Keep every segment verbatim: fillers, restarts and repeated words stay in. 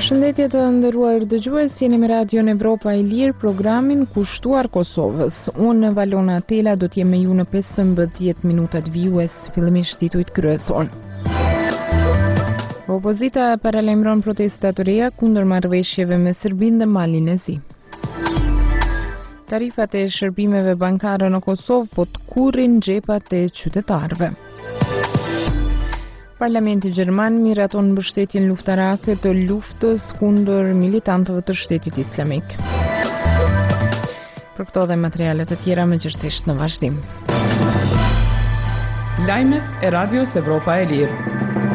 Përshëndetje të nderuar dëgjues, jeni me Radion Evropa e Lirë, programin kushtuar Kosovës. Unë Valona Tela do t'jem me ju në pesëmbëdhjetë minutat vijues, fillimisht titujt kryesor. Opozita paralajmëron protesta të reja kundër marrëveshjeve me Serbinë dhe Malin e Zi. Tarifat e shërbimeve bankare në Kosovë po të kurrin xhepat e qytetarëve. Parlamenti Gjerman miraton mbështetjen luftarake të luftës kundër militantëve të Shtetit Islamik. Për këto dhe materialet të tjera më gjithësisht në vazhdim. Lajmet e Radios Evropa e Lirë.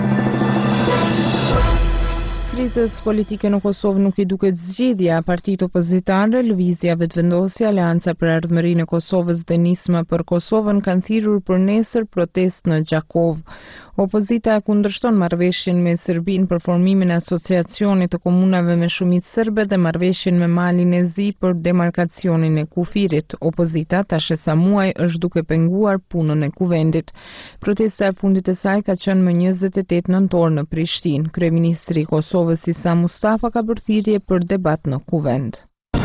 Krizës politike në Kosovë nuk i duket zgjidhja. Partitë opozitare, Lëvizja Vetëvendosja, Aleanca për Ardhmërinë e Kosovës dhe Nisma për Kosovën kanë thirrur për nesër protest në Gjakov. Opozita kundërshton marrëveshjen me Serbinë për formimin e asociacionit të komunave me shumicë serbe dhe marrëveshjen me Malin e Zi për demarkacionin e kufirit. Opozita tash e sa muaj është duke penguar punën e kuvendit. Protesta e fundit e saj ka qenë më njëzet e tetë nëntor në Prishtinë. Kryeministri i Kosovës Isa Mustafa ka bërë thirrje për debat në kuvend.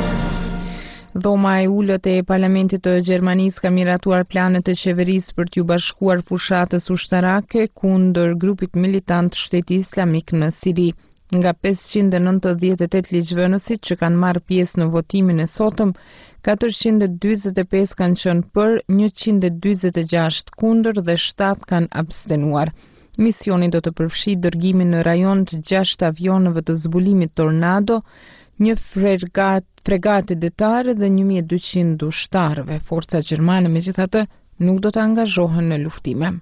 Dhoma e ullët e Parlamentit të Gjermanisë ka miratuar planet e qeverisë për t'ju bashkuar fushatës ushtarake kundër grupit militant Shteti Islamik në Siri. Nga pesëqind e nëntëdhjetë e tetë ligjvënësit që kanë marrë pjesë në votimin e sotëm, katërqind e dyzet e pesë kanë qenë për, njëqind e dyzet e gjashtë kundër dhe shtatë kanë abstenuar. Misioni do të përfshijë dërgimin në rajon të gjashtë avionëve të zbulimit Tornado, një fregat, fregate detare dhe një mijë e dyqind ushtarëve. Forca gjermane megjithatë nuk do të angazhohen në luftime.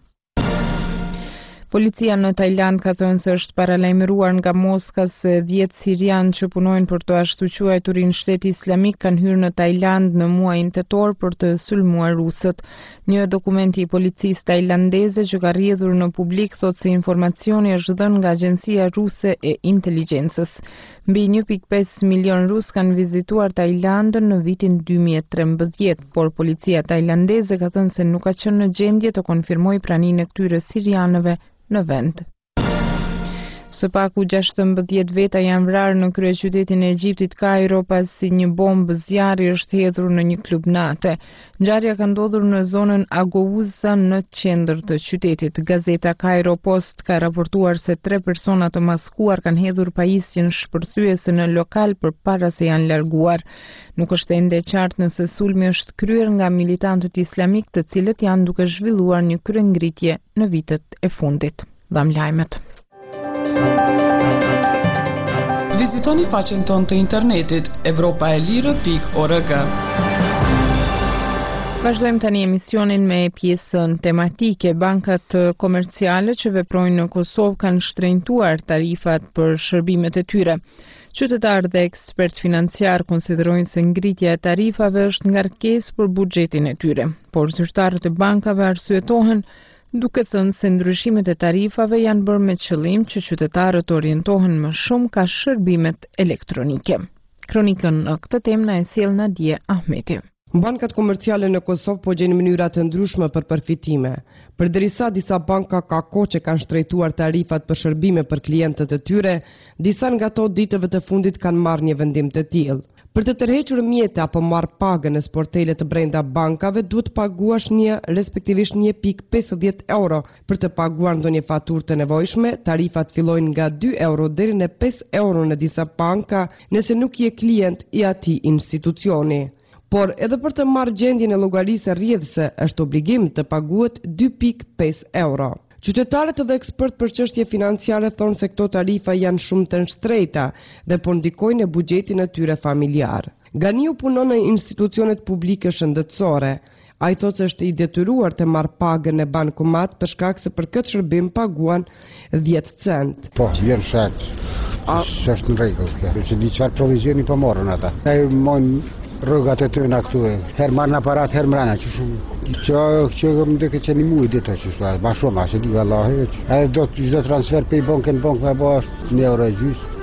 Policia në Tajland ka thënë se është paralajmëruar nga Moska se dhjetë sirianë që punojnë për të ashtu quajturin Shteti Islamik kanë hyrë në Tajland në muajin tetor për të sulmuar rusët. Një dokument i policisë tajlandeze që ka rrjedhur në publik thotë se informacioni është dhënë nga Agjencia Ruse e Inteligjencës. Mbi një pikë pesë milion rus kanë vizituar Tajlandën në vitin dy mijë e trembëdhjetë, por policia tajlandeze ka thënë se nuk ka qenë në gjendje të konfirmojë praninë e këtyre sirianëve në vend. Së paku gjashtëmbëdhjetë veta janë vrarë në kryeqytetin e Egjiptit Kairo pasi një bombë zjarri është hedhur në një klub nate. Ngjarja ka ndodhur në zonën Agouza në qendër të qytetit. Gazeta Cairo Post ka raportuar se tre persona të maskuar kanë hedhur pajisjen shpërthyese në lokal përpara se janë larguar. Nuk është ende qartë nëse sulmi është kryer nga militantët islamik, të cilët janë duke zhvilluar një kryengritje në vitet e fundit. Dham lajmet. Vizitoni faqen tonë të internetit evropaelire pikë org. Vazhdojmë tani emisionin me pjesën tematike. Bankat komerciale që veprojnë në Kosovë kanë shtrenjtuar tarifat për shërbimet e tyre. Qytetarë dhe ekspert financiar konsiderojnë se ngritja e tarifave është ngarkesë për buxhetin e tyre, por zyrtarët e bankave arsyetohen duke thënë se ndryshimet e tarifave janë bërë me qëllim që qytetarët orientohen më shumë ka shërbimet elektronike. Kronikën në këtë temë na e sjell Nadia Ahmeti. Bankat komerciale në Kosovë po gjejnë mënyra të ndryshme për përfitime. Përderisa disa banka ka kohë që kanë shtrejtuar tarifat për shërbime për klientët e tyre, disa nga ato ditëve të fundit kanë marrë një vendim të tillë. Për të tërhequr mjete apo marrë pagën në sportele të brenda bankave, duhet paguash një, respektivisht një pikë pesëdhjetë euro. Për të paguar ndonjë faturë të nevojshme, tarifat fillojnë nga dy euro deri në pesë euro në disa banka, nëse nuk je klient i atij institucioni. Por edhe për të marrë gjendjen e llogarisë rrjedhëse është obligim të paguhet dy pikë pesë euro. Qytetarët dhe ekspert për çështje financiare thonë se këto tarifa janë shumë të shtrejta dhe po ndikojnë në buxhetin e tyre familjar. Ganiu punon në institucionet publike shëndetësore. Ai thotë se është i detyruar të marrë pagën në bankomat për shkak se për këtë shërbim paguan dhjetë cent. Po, vjen shat. A është në rregull kjo? Se di çfarë provizioni po morën ata. Ai mojnë rrugat e tyre këtu, herë marrë në aparat, herë mrena, që shumë, që që më dhe këtë qeni mujë dita që shtu, ma shumë, ashe di vallahi, edhe do të transfer për i bankën, bankë me bo është një euro e gjysë.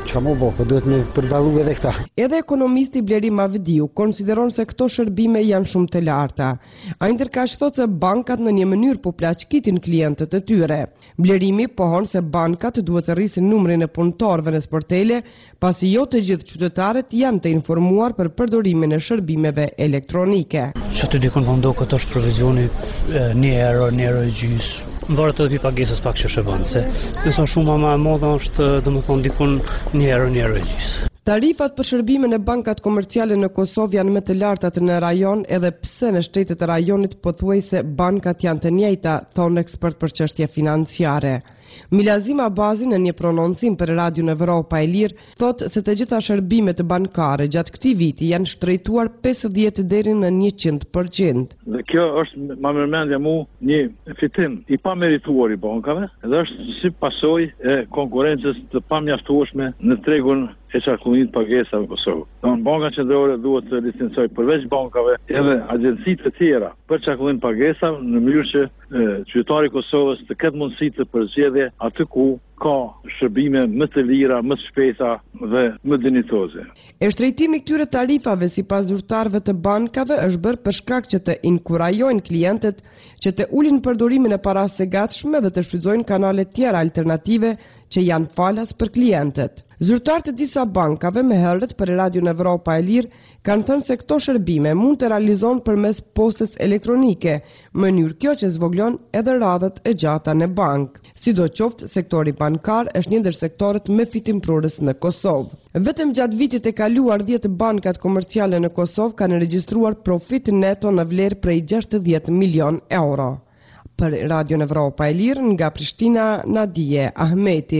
Qa më bo, po duhet me përballu edhe këta. Edhe ekonomisti Bleri Mavediu konsideron se këto shërbime janë shumë të larta. Ai ndërkaq thotë se bankat në një mënyrë po plaçkitin klientët e tyre. Blerimi pohon se bankat duhet të rrisin numrin e punëtorëve në sportele, pasi jo të gjithë qytetarët janë të informuar për përdorimin e shërbimeve elektronike. Që të dikon vëndo këtë është provizioni një euro, një euro e gjys. Mbarë të pi pagesës pak që shëbën, se nëso shumë ma e modha është, dhe më thonë, dikun një euro, një euro e gjys. Tarifat për shërbimin e bankat komerciale në Kosovë janë më të lartat në rajon, edhe pse në shtetet e rajonit pothuajse bankat janë të njëjta, thonë ekspert për çështje financiare. Milazim Abazi në një prononcim për Radion Evropa e Lirë thotë se të gjitha shërbimet bankare gjatë këtij viti janë shtrejtuar pesëdhjetë deri në njëqind përqind. Dhe kjo është ma mërmendja mu një fitim i pamerituar i bankave dhe është si pasojë e konkurrencës të pamjaftueshme në tregun e qarkullimit pagesave në Kosovë. Don Banka Qendrore duhet të licencojë përveç bankave edhe agjencitë të tjera për qarkullim pagesave në mënyrë që qytetari i Kosovës të ketë mundësi të përzgjedhje aty ku ka shërbime më të lira, më të shpejta dhe më dinjitoze. E shtrejtimi këtyre tarifave sipas zyrtarëve të bankave është bërë për shkak që të inkurajojnë klientët që të ulin përdorimin e parave së gatshme dhe të shfrytëzojnë kanale tjera alternative që janë falas për klientët. Zyrtarët e disa bankave me herët për Radion Evropa e Lirë kanë thënë se këto shërbime mund të realizohen përmes postës elektronike, mënyrë kjo që zvoglon edhe radhët e gjata në bank. Sidoqoftë, sektori bankar është një ndër sektorët me fitimprurës në Kosovë. Vetëm gjatë vitit e kaluar dhjetë bankat komerciale në Kosovë kanë regjistruar profit neto në vlerë prej gjashtëdhjetë milion euro. Për Radion Evropa e Lirë nga Prishtina, Nadije Ahmeti.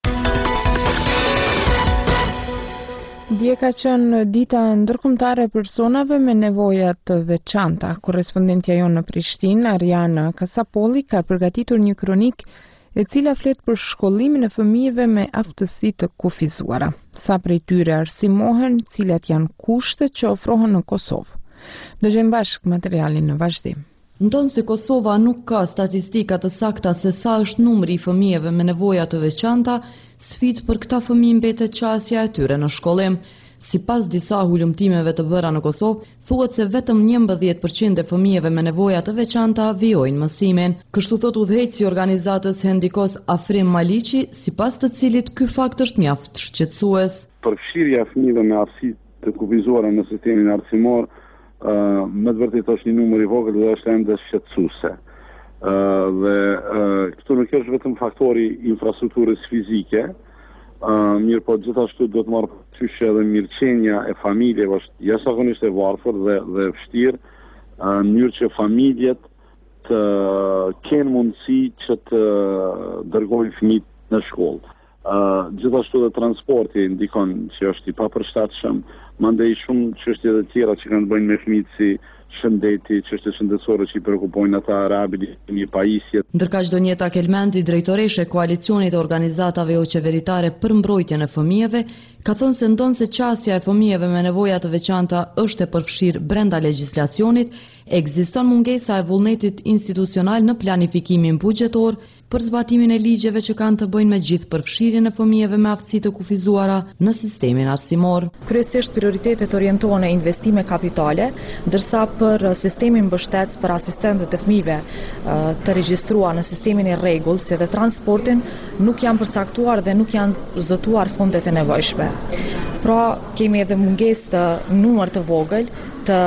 Dje ka qenë dita ndërkombëtare e personave me nevoja të veçanta. Korrespondentja jonë në Prishtinë, Ariana Kasapolli, ka përgatitur një kronik e cila flet për shkollimin e fëmijëve me aftësi të kufizuara. Sa prej tyre arsimohen, cilat janë kushtet që ofrohen në Kosovë. Dëgjojmë bashkë materialin në vazhdim. Ndonë se Kosova nuk ka statistika të sakta se sa është numri i fëmijëve me nevoja të veçanta, sfidë për këta fëmijë mbetet qasja e tyre në shkollim. Sipas disa hulumtimeve të bëra në Kosovë, thuhet se vetëm njëmbëdhjetë përqind e fëmijëve me nevoja të veçanta vijojnë mësimin. Kështu thot udhëheqësi i organizatës Hendikos Afrim Maliqi, sipas të cilit ky fakt është mjaft shqetësues. Përfshirja e fëmijëve me aftësi të kufizuara në sistemin arsimor Uh, më të vërtet është një numër i vogël dhe është ende shqetësuese. Uh, dhe uh, këtu nuk është vetëm faktori infrastrukturës fizike, uh, mirë po gjithashtu do të marrë parasysh edhe mirëqenia e familjeve është jashtëzakonisht e varfër dhe dhe vështirë, uh, në mënyrë që familjet të kenë mundësi që të dërgojnë fëmijët në shkollë. Uh, gjithashtu dhe transporti ndikon që është i papërshtatshëm, mandej shumë çështje të tjera që kanë të bëjnë me fëmijët si shëndeti, çështje shëndetësore që i prekupojnë ata, rehabilitimi, pajisjet. Ndërkaq Donjeta Kelmendi, drejtoreshe e koalicionit të organizatave jo qeveritare për mbrojtjen e fëmijëve, ka thënë se ndonë se qasja e fëmijëve me nevoja të veçanta është e përfshirë brenda legjislacionit, ekziston mungesa e vullnetit institucional në planifikimin buxhetor për zbatimin e ligjeve që kanë të bëjnë me gjithë përfshirjen e fëmijëve me aftësi të kufizuara në sistemin arsimor. Kryesisht prioritetet orientohen në investime kapitale, ndërsa për sistemin mbështetës për asistentët e fëmijëve të regjistruar në sistemin e rregull, si dhe transportin, nuk janë përcaktuar dhe nuk janë zëtuar fondet e nevojshme. Pra, kemi edhe mungesë të numër të vogël të,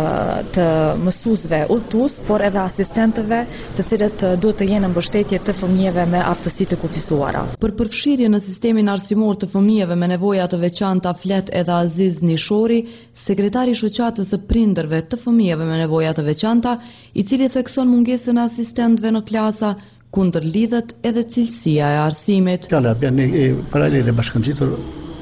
të mësuesve udhëtues, por edhe asistentëve, të cilët duhet të jenë mbështetje të fëmijëve me aftësi të kufizuara. Për përfshirje në sistemin arsimor të fëmijëve me nevoja të veçanta flet edhe Aziz Nishori, sekretari i shoqatës së prindërve të fëmijëve me nevoja të veçanta, i cili thekson mungesën e asistentëve në klasa, kundër lidhet edhe cilësia e arsimit. Fjala janë paralele bashkangjitur,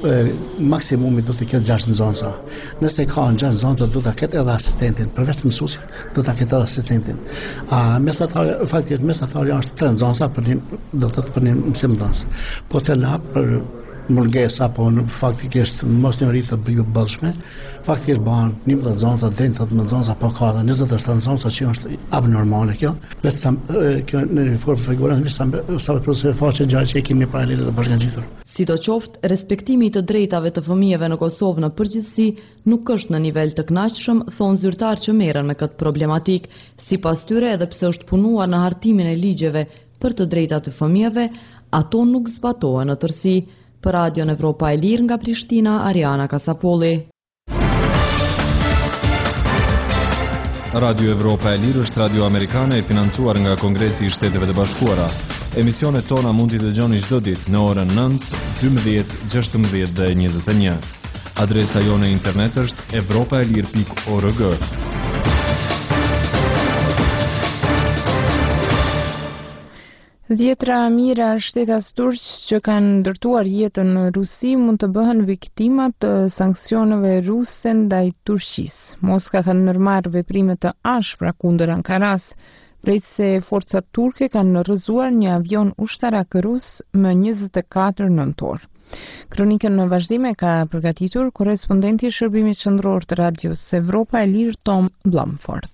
maksimumi do të ketë gjashtë nxënësa. Nëse ka në gjashtë nxënësa do të ketë edhe asistentin, përveç mësuesit do të ketë edhe asistentin. A mesatari, faktikisht mesatari është tre nxënësa për një, do të thotë për një mësimdhënës. Po të la për mungesë apo në faktikisht mosnjëri të bëjshme, faktikisht bëhen njëmbëdhjetë zonza deri në tetëmbëdhjetë zonza pa ka njëzet e shtatë zonza që është abnormale kjo. Vetëm kjo në reformë figuron vetëm sa për faqe gjatë që kemi paralele të bashkangjitur. Sidoqoftë, respektimi i të drejtave të fëmijëve në Kosovë në përgjithësi nuk është në nivel të kënaqshëm, thon zyrtar që merren me këtë problematik. Sipas tyre, edhe pse është punuar në hartimin e ligjeve për të drejtat të fëmijëve, ato nuk zbatohen në tërësi. Për Radion Evropa e Lirë nga Prishtina, Ariana Kasapolli. Radio Evropa e Lirë është radio amerikane e financuar nga Kongresi i Shteteve të Bashkuara. Emisionet tona mund t'i dëgjoni çdo ditë në orën nëntë, dymbëdhjetë, gjashtëmbëdhjetë dhe njëzet e një. Adresa jone internet është evropaelir pikë org. Dhjetra mira shtetas turq që kanë ndërtuar jetën në Rusi mund të bëhen viktima të sanksioneve ruse ndaj Turqisë. Moska ka ndërmarrë veprime të ashpra kundër Ankaras, prej se forcat turke kanë rrëzuar një avion ushtarak rus më njëzet e katër nëntor. Kronikën në vazhdime ka përgatitur korrespondenti i shërbimit qendror të Radios Evropa e Lirë Tom Blomford.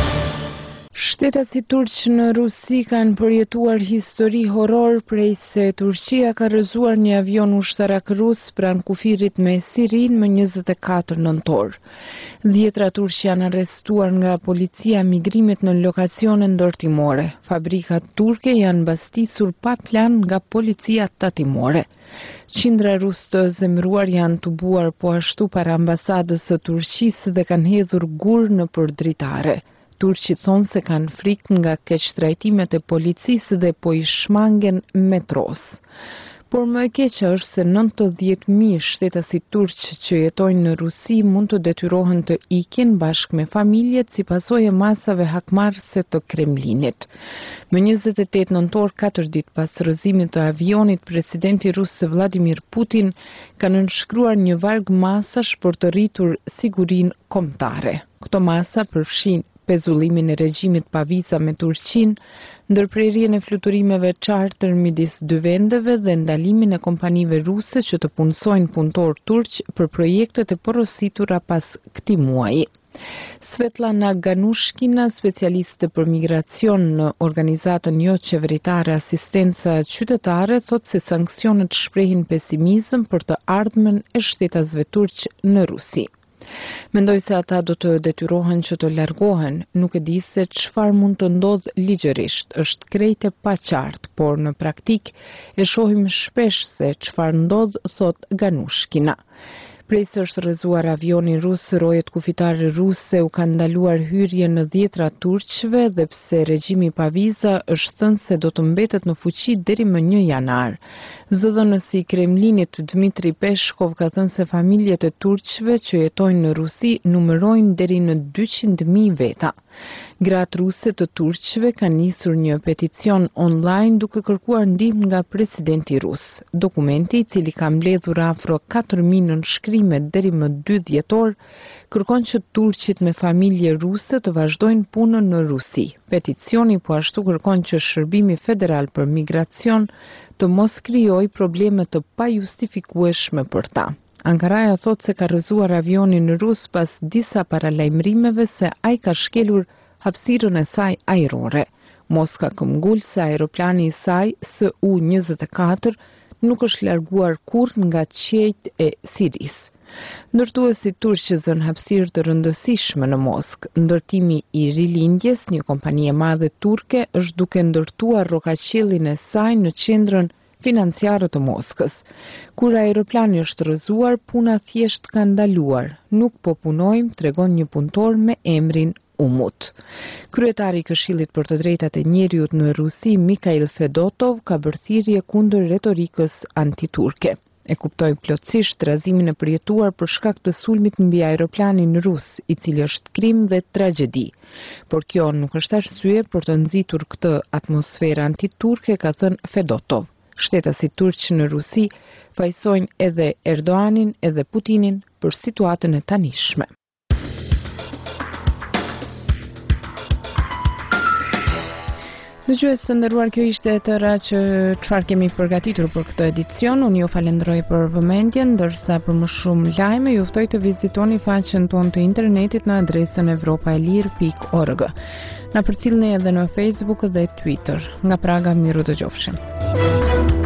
Shtetasit turq në Rusi kanë përjetuar histori horror prej se Turqia ka rrëzuar një avion ushtarak rus pranë kufirit me Sirin më njëzet e katër nëntor. Dhjetra turq janë arrestuar nga policia migrimit në lokacione ndërtimore. Fabrikat turke janë mbastisur pa plan nga policia tatimore. Qindra rus të zemëruar janë tubuar po ashtu para ambasadës së Turqisë dhe kanë hedhur gur në përdritare. Turqit thonë se kanë frikë nga keqtrajtimet e policisë dhe po i shmangen metros. Por më e keqja është se nëntëdhjetë mijë shtetasit turq që jetojnë në Rusi mund të detyrohen të ikin bashkë me familjet si pasojë e masave hakmarrëse të Kremlinit. Më njëzet e tetë nëntor, katër ditë pas rrëzimit të avionit, presidenti rus Vladimir Putin ka nënshkruar një varg masash për të rritur sigurinë kombëtare. Këto masa përfshin pezullimin e regjimit pa viza me Turqinë, ndërprerjen e fluturimeve charter midis dy vendeve dhe ndalimin e kompanive ruse që të punësojnë punëtor turq për projektet e porositura pas këtij muaji. Svetlana Ganushkina, specialiste për migracion në organizatën jo qeveritare Asistenca Qytetare, thot se sanksionet shprehin pesimizëm për të ardhmen e shtetasve turq në Rusi. Mendoj se ata do të detyrohen që të largohen, nuk e di se çfarë mund të ndodhë ligjërisht, është krejt e paqartë, por në praktik e shohim shpesh se çfarë ndodh, thot Ganushkina. Prej se është rrëzuar avioni rus, rojet kufitare ruse u kanë ndaluar hyrje në dhjetra turqve dhe pse regjimi pa viza është thënë se do të mbetet në fuqi deri më një janar. Zëdhënësi i Kremlinit Dmitri Peshkov ka thënë se familjet e turqve që jetojnë në Rusi numërojnë deri në dyqind mijë veta. Gratë ruse të turqve kanë nisur një peticion online duke kërkuar ndihmë nga presidenti rus. Dokumenti, i cili ka mbledhur afro katër mijë nënshkrime deri më dy dhjetor, kërkon që turqit me familje ruse të vazhdojnë punën në Rusi. Peticioni po ashtu kërkon që Shërbimi Federal për Migracion të mos krijojë probleme të pajustifikueshme për ta. Ankaraja thot se ka rrëzuar avionin rus pas disa paralajmërimeve se ai ka shkelur hapësirën e saj ajrore. Moska këmbgul se aeroplani i saj S U njëzet e katër nuk është larguar kurrë nga qiejt e Sirisë. Ndërtuesit turq që zën hapësirë të rëndësishme në Moskë. Ndërtimi i Rilindjes, një kompani e madhe turke, është duke ndërtuar rrokaqellin e saj në qendrën financiare të Moskës. Kur aeroplani është rrëzuar, puna thjesht ka ndaluar. Nuk po punojmë, tregon një punëtor me emrin Umut. Kryetari i Këshillit për të Drejtat e Njeriut në Rusi, Mikhail Fedotov, ka bërë thirrje kundër retorikës antiturke. E kuptoi plotësisht rrëzimin e përjetuar për shkak të sulmit mbi aeroplanin rus, i cili është krim dhe tragjedi. Por kjo nuk është arsye për të nxitur këtë atmosferë antiturke, ka thënë Fedotov. Shtetasit turq në Rusi fajsojnë edhe Erdoanin edhe Putinin për situatën e tanishme. Dëgjues të nderuar, kjo ishte e tëra që çfarë kemi përgatitur për këtë edicion. Unë ju falenderoj për vëmendjen, ndërsa për më shumë lajme ju ftoj të vizitoni faqen tonë të internetit në adresën evropaelir pikë org. Na përcjellni edhe në Facebook dhe Twitter. Nga Praga, miru dëgjofshim.